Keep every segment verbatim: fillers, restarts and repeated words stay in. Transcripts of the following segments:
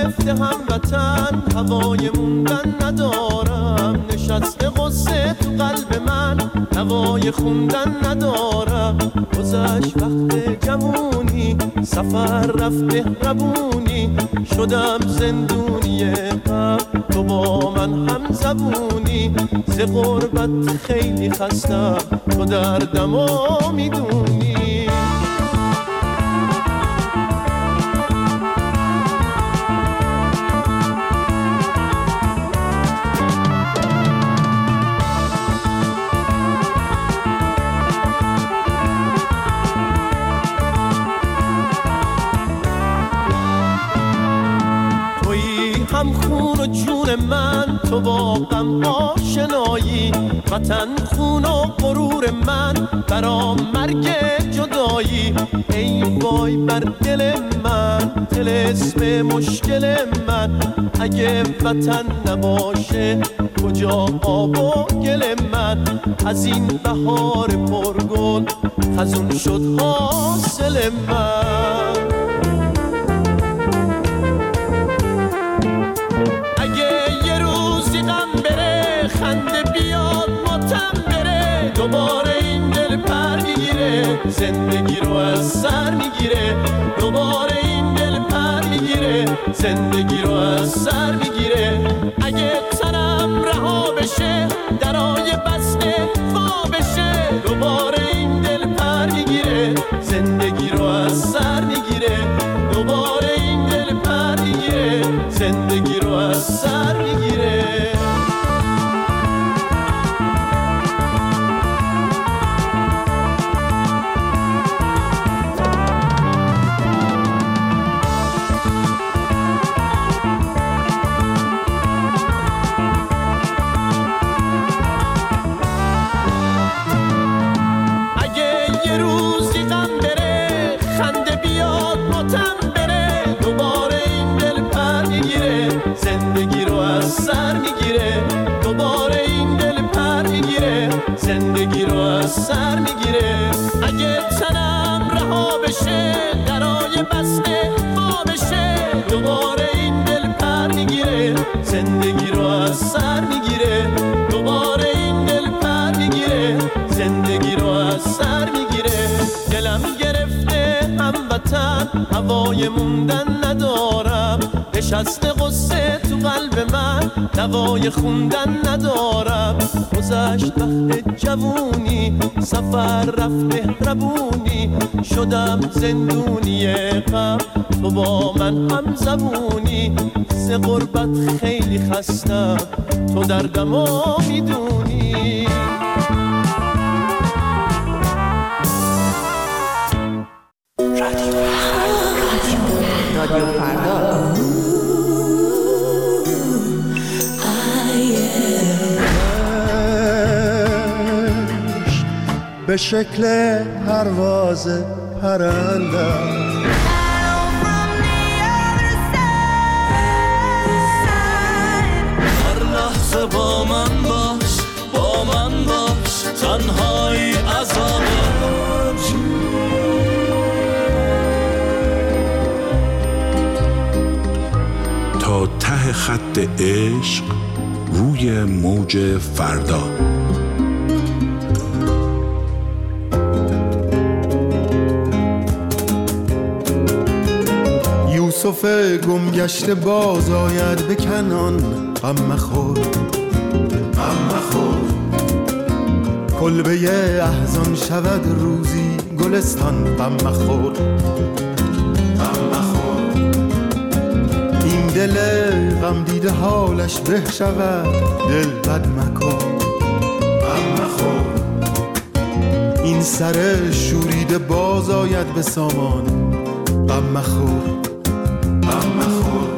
گرفته هموطن، هوای موندن ندارم. نشسته غصه تو قلب من، هوای خوندن ندارم. گذشت وقت جوونی، سفر رفت مهربونی. شدم زندونی غم، تو با من هم زبونی. ز غربت خیلی خستم، تو دردمو میدونی. هم خون و جون من، تو با غم آشنایی. وطن خون و غرور من، برام مرگ جدایی. ای وای بر دل من، طلسم مشکل من. اگه وطن نباشه کجا آب و گل من؟ از این بهار پرگل خزون شد حاصل من. خنده بیاد ماتم بره، دوباره این دل پر میگیره. زندگی رو از سر میگیره، دوباره این دل پر میگیره. زندگی رو از سر میگیره. اگه تنم رها بشه، درای بسته وا بشه. دوباره این دل پر میگیره، زندگی رو از سر میگیره. دوباره این دل پر میگیره، زندگی رو از سر میگیره. زندگی رو از سر میگیره، دوباره این دل پر میگیره. زندگی رو از سر میگیره. اگه تنم رها بشه، درای بسته وا بشه. دوباره این دل پر میگیره، زندگی رو از سر میگیره. دوباره این دل پر میگیره، زندگی رو از سر میگیره. دلم گرفته هموطن، هوای موندن ندارم. نشسته غصه تو قلب من، دوای خوندن ندارم. گذشت وقت جوونی، سفر رفت مهربونی. شدم زندونی غم، تو با من هم زبونی. ز غربت خیلی خستم، تو دردمو میدونی. رادیو فردا. به شکل پرواز پرنده هر لحظه با من باش، با من باش. تنهایی عذابه. تا ته خط عشق روی موج فردا. یوسف گم گشته باز آید به کنعان. غم مخور، غم مخور. کلبه احزان شود روزی گلستان. غم مخور، غم مخور. این دل غم دیده حالش به شود، دل بد مکن. غم مخور. این سر شوریده باز آید به سامان. غم مخور، غم مخور.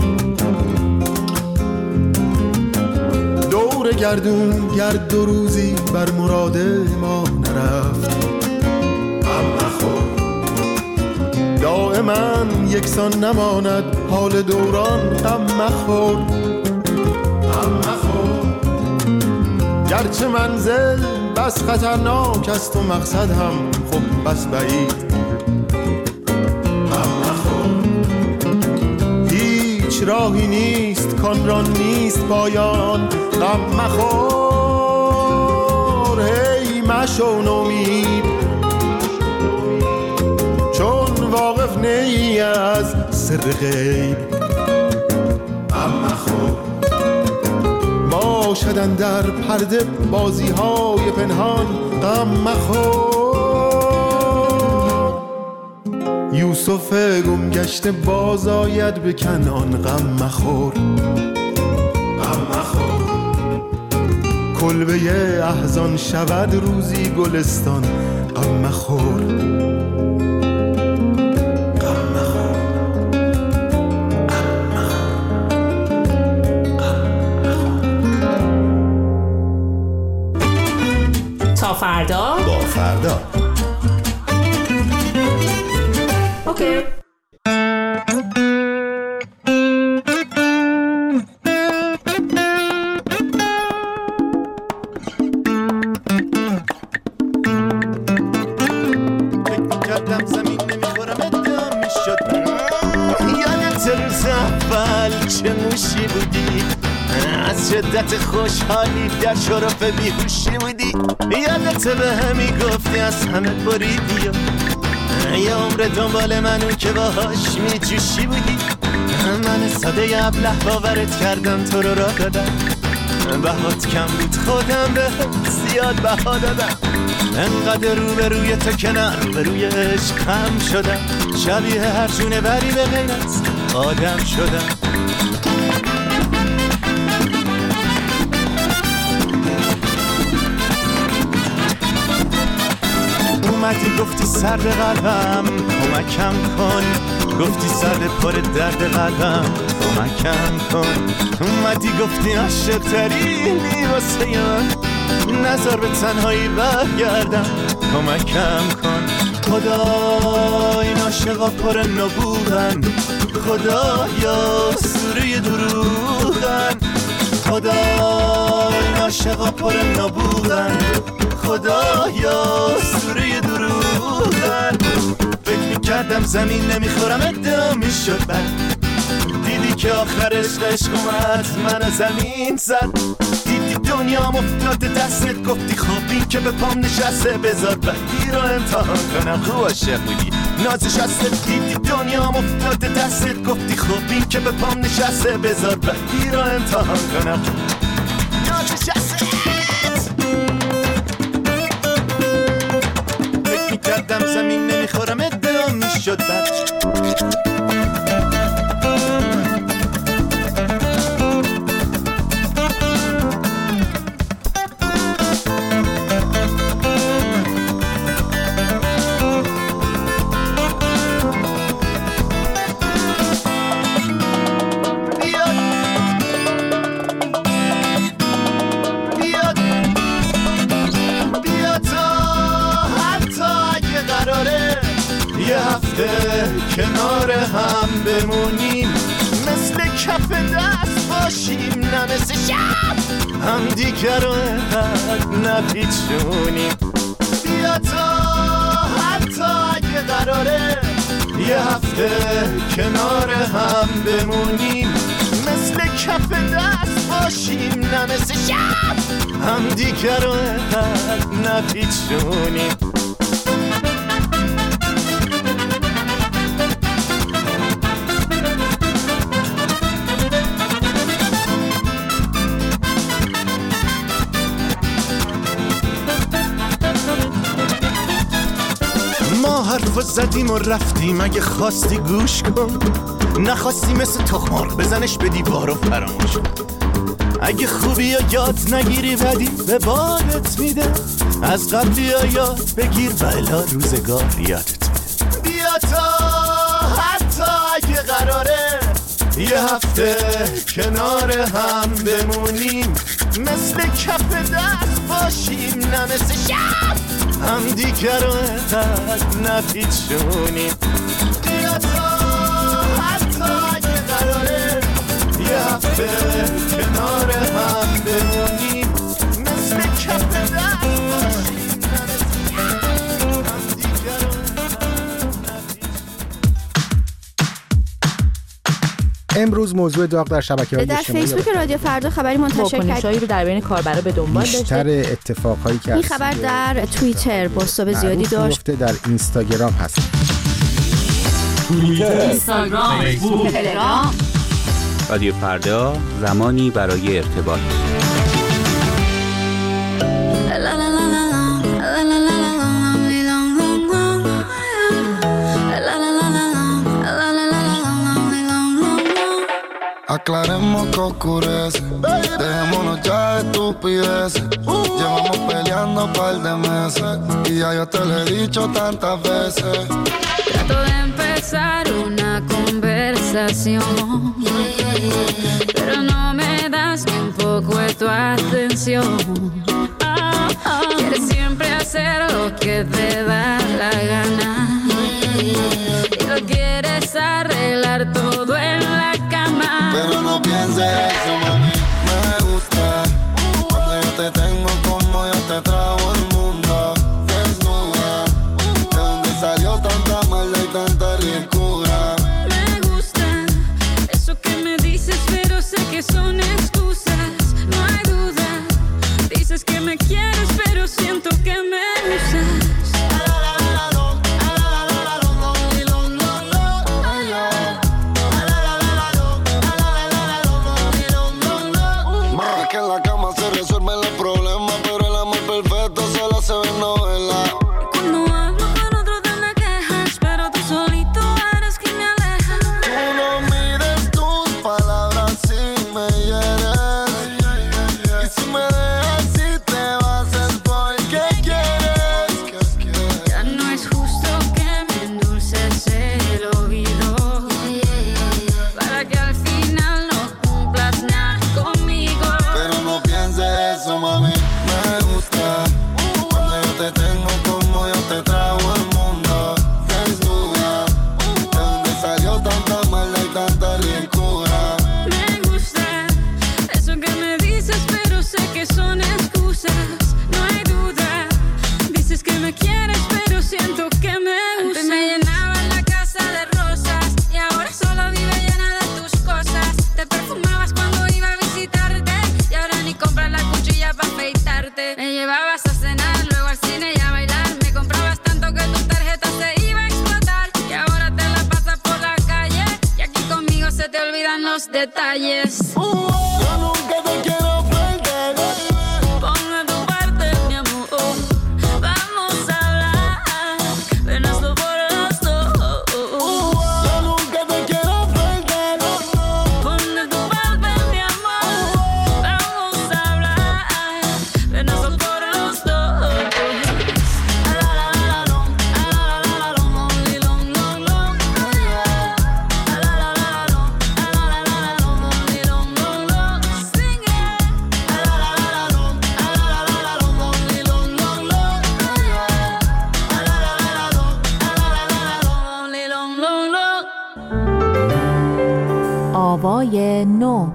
دور گردون گرد دو روزی بر مراد ما نرفت. غم مخور. دائما یکسان نماند حال دوران. غم مخور، غم مخور. گرچه منزل بس خطرناک است و مقصد هم خب بس بعید. راهی نیست کان را نیست پایان. غم مخور هی مشو نومید، چون واقف نی از سر غیب. غم مخور باشدن در پرده بازی های پنهان. غم مخور یوسف گم گشته باز آید به کنعان. غم مخور غم مخور کلبه احزان شود روزی گلستان. غم مخور غم مخور غم مخور. تا فردا با فردا. اوکی. کردم زمین نمیخورم ادام میشد. یادت روز اول چه موشی بودی، از شدت خوشحالی در شرف بیهوشی بودی. یادت به همی گفتی از همه بریدی، یه عمر دنبال منو که باهاش میجوشی بودی. من ساده ابله باورت کردم تو رو راه دادم، بهات کم بود خودم به زیاد بها دادم. انقدر رو به روی تو کنار به روی عشقم شدم، شبیه هر جونه بری به غیر از آدم شدم. اومدی گفتی سرد قلبم کمکم کن، گفتی سرد پر درد قلبم کمکم کن. اومدی گفتی عاشق ترینی واسه من، نذار به تنهایی برگردم کمکم کن. خدا این عاشقا پر نبوغن، خدایا سوره دروغن. خدا این عاشقا پر نبوغن، خدایا سوره دروغن. فکر میکردم زمین نمیخورم ادعا میشد بعد، دیدی که آخرش عشق اومد من زمین زد. دیدی دنیا افتاد دستت گفتی خب این که به پام نشسته بذار بدی رو امتحان کنم. خوب عاشق بودی نازش هست. دیدی دنیا افتاد دستت گفتی خب این که به پام نشسته بذار بدی رو امتحان کنم. نازش هست. فکر میکردم زمین نمیخورم ادعا میشد بد. کنار هم بمونیم، مثل کف دست باشیم نه مثل شب هم دیگر رو اینقدر نپیچونیم. بیا تا حتی اگه قراره یه هفته کنار هم بمونیم، مثل کف دست باشیم نه مثل شب هم دیگر رو اینقدر نپیچونیم. حرف زدیم و رفتیم، اگه خواستی گوش کن، نخواستی مثل تخمارغ بزنش به دیوار و فراموش کن. اگه خوبی یا یاد نگیری بدی به بالت میده، از قبلی یا یاد بگیر بلا روزگار یادت میده. بیا تا حتی اگه قراره یه هفته کنار هم بمونیم، مثل کف دست باشیم نه مثل شب هم دیگر رو اینقدر نپیچونیم. بیا تا حتی اگه قراره یه هفته کنار هم بمونیم، مثل کف دست باشیم نه مثل شب هم دیگر رو اینقدر نپیچونیم. امروز موضوع داغ در شبکه‌های در اجتماعی فیسبوک رادیو فردا خبری منتشر کرد. واکنشایی رو در بین کاربرا به دنبال داشته. بیشتر اتفاقایی که این خبر در توییتر بازتاب زیادی داشت. در اینستاگرام هست. اینستاگرام، فیسبوک، تلگرام. رادیو فردا، زمانی برای ارتباط. Aclaremos que oscurece, dejémonos ya de estupideces. Llevamos peleando un par de meses y ya yo te lo he dicho tantas veces. Trato de empezar una conversación, pero no me das ni un poco de tu atención. Quieres siempre hacer lo que te da la gana y lo quieres arreglar todo en la cama. Pero no pienses eso, mami, me gusta cuando yo te tengo como yo te trago el mundo desnuda. De dónde salió tanta maldad y tanta ricura. Me gusta eso que me dices, pero sé que son excusas. No hay duda, dices que me quieres, pero siento que me usas. Detalles. Uh, yo nunca te quiero perder. Pon de tu parte, mi amor. Vamos a hablar. Ven, hazlo por los dos. Uh, yo nunca te quiero perder. Pon de tu parte, mi amor. Vamos a hablar. Ven, hazlo por los dos. آوای نو.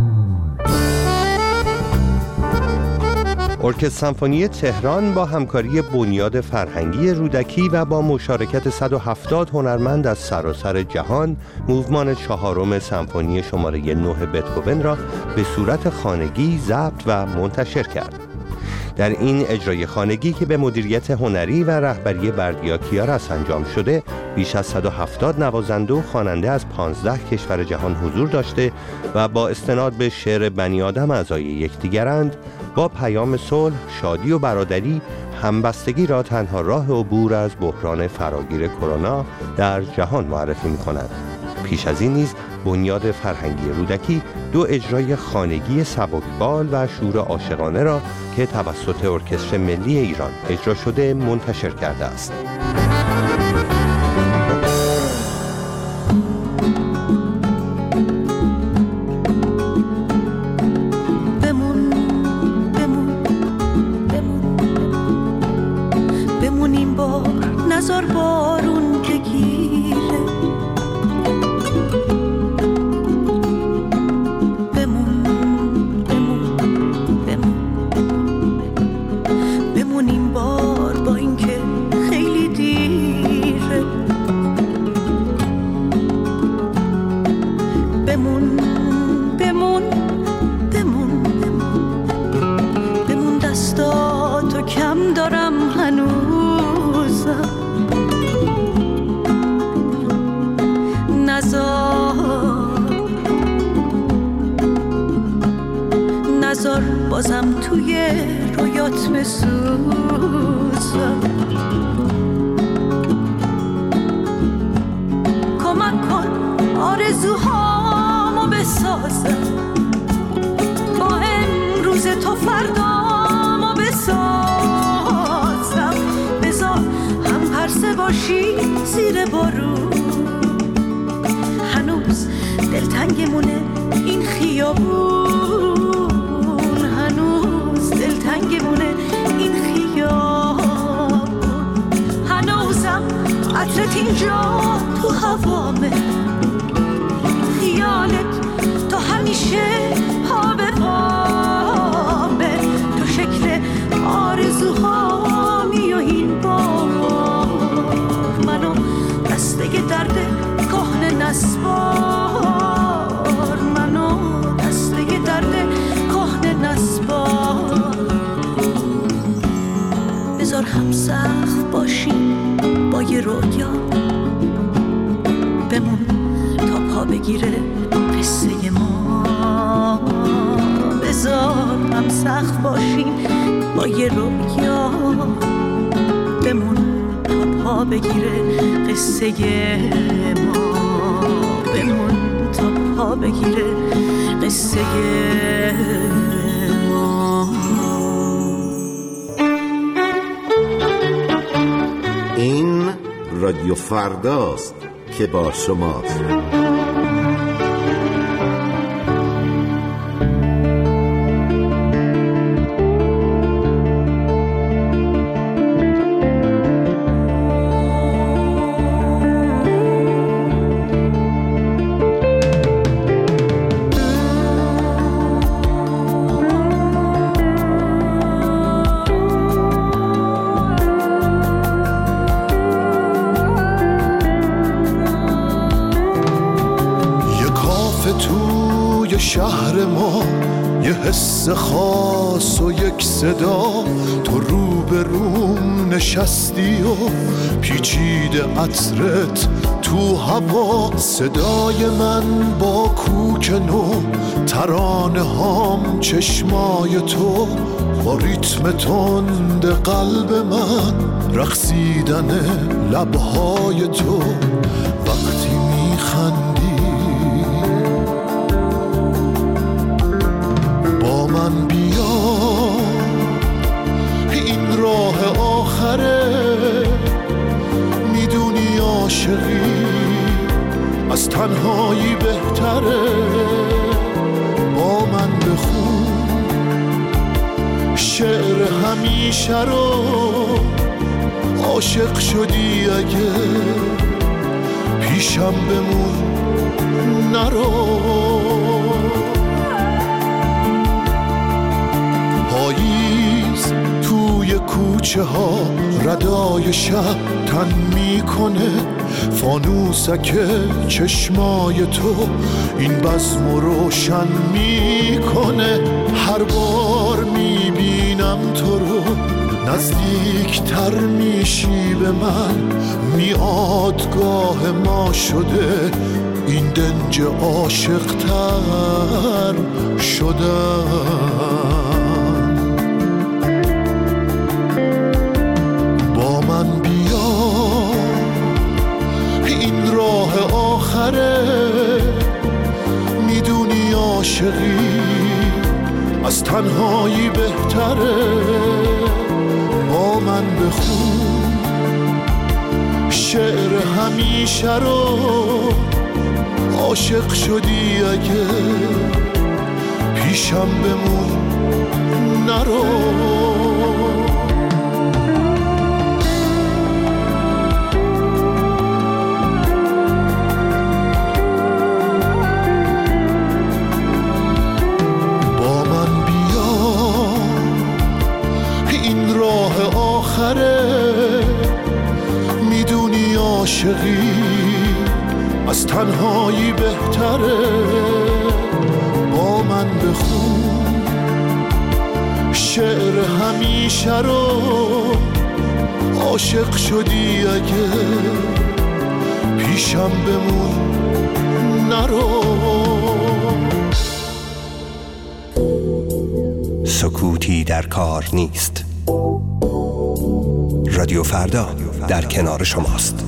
ارکستر سمفونی تهران با همکاری بنیاد فرهنگی رودکی و با مشارکت صد و هفتاد هنرمند از سراسر جهان موومان چهارم سمفونی شماره نه بتهوون را به صورت خانگی ضبط و منتشر کرد. در این اجرای خانگی که به مدیریت هنری و رهبری بردیا کیارس انجام شده، بیش از صد و هفتاد نوازنده و خواننده از پانزده کشور جهان حضور داشته و با استناد به شعر بنی آدم اعضای یکدیگرند، با پیام صلح، شادی و برادری، همبستگی را تنها راه عبور از بحران فراگیر کرونا در جهان معرفی می‌کنند. پیش از این نیز بنیاد فرهنگی رودکی دو اجرای خانگی سبکبال و شور عاشقانه را که توسط ارکستر ملی ایران اجرا شده منتشر کرده است. بمون این بار با این که خیلی بمون بمون بمون دستاتو کم دارم هنوزم نزار نزار بازم توی رویات بسوزم کمک کن آرزوهامو بسازم با امروز تو فردامو بسازم بذار هم پرسه باشی زیر بارون هنوز دلتنگمونه این خیابون هنوز دلتنگمونه این خیابون هنوزم عطرت اینجا تو هوامه خیالت تو همیشه پا به پامه تو شکل آرزوهامی و این بار منو دسته درد کهنه نسبار منو دسته درد کهنه نسبار بذار هم سخت باشیم با یه رویا بمون تا پا بگیره قصه ما بذار هم سخت باشیم با یه رویا بمون تا پا بگیره قصه ما بمون تا پا بگیره قصه ما این رادیو فرداست که با شماست. شهر ما یه حس خاص و یک صدا تو رو به روم نشستی و پیچیده عطرت تو هوا صدای من با کوک نو ترانه هام چشمای تو با ریتم تند قلب من رقصیدن لبهای تو وقتی میخندی من بیا این راه آخره میدونی عاشقی از تنهایی بهتره با من بخون شعر همیشه رو عاشق شدی اگه پیشم بمون نرو پاییز توی کوچه ها ردای شب تن میکنه فانوسک چشمای تو این بزم روشن میکنه هر بار میبینم تو رو نزدیکتر میشی به من میادگاه ما شده این دنج عاشق‌تر شدن با من بیا این راه آخره میدونی عاشقی از تنهایی بهتره با من بخون شعر همیشه رو عاشق شدی اگه پیشم بمون نرو با من بیا این راه آخره میدونی عاشقی از تنهایی بهتره خون شعر همیشه رو عاشق شدی اگه پیشم بمون نرو. سکوتی در کار نیست. رادیو فردا در کنار شماست.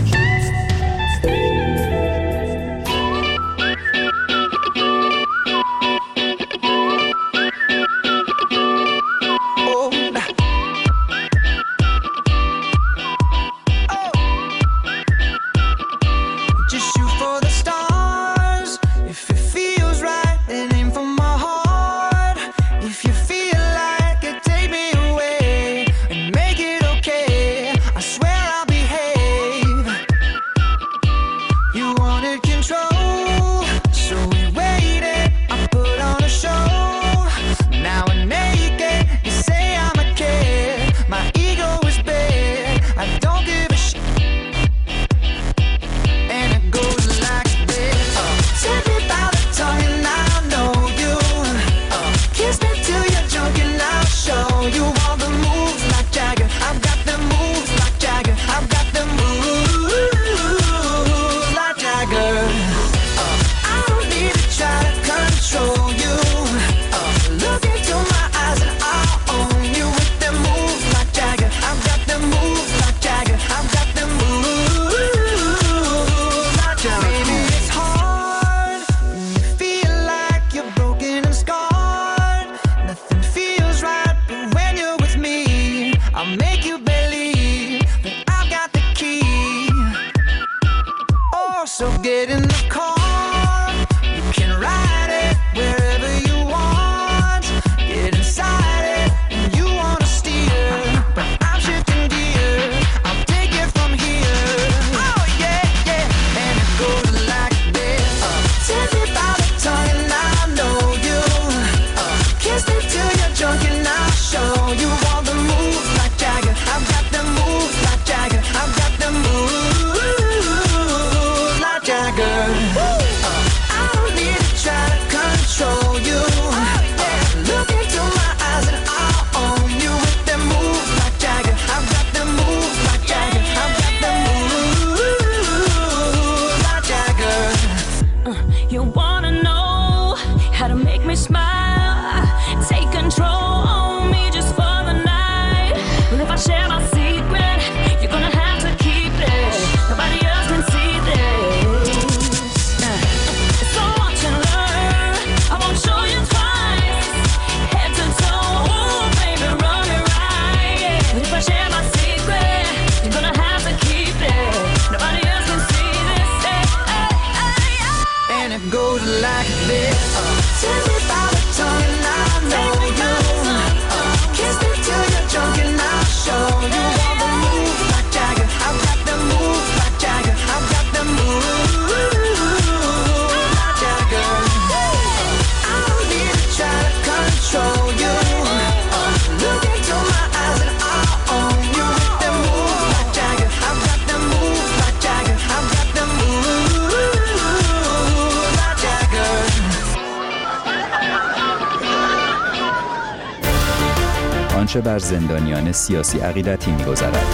آنچه بر زندانیان سیاسی عقیدتی می‌گذرد.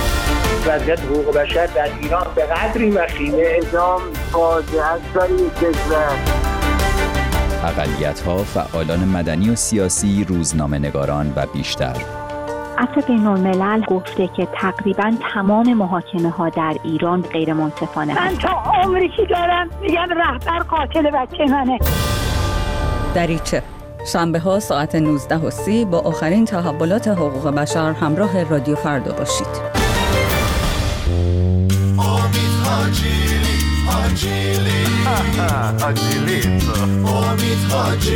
وضعیت حقوق بشر در ایران به قدری وخیمه، اعدام فاجعه است برای کشور. اقلیت‌ها، فعالان مدنی و سیاسی، روزنامه‌نگاران و بیشتر. عفو بین‌الملل گفته که تقریباً تمام محاکمه‌ها در ایران غیر منصفانه من تا عمری که دارم میگم رهبر قاتل بچه منه. دریچه شنبه ها ساعت نوزده و سی با آخرین تحولات حقوق بشر همراه رادیو فردا باشید. امید حاجی حاجی امید حاجی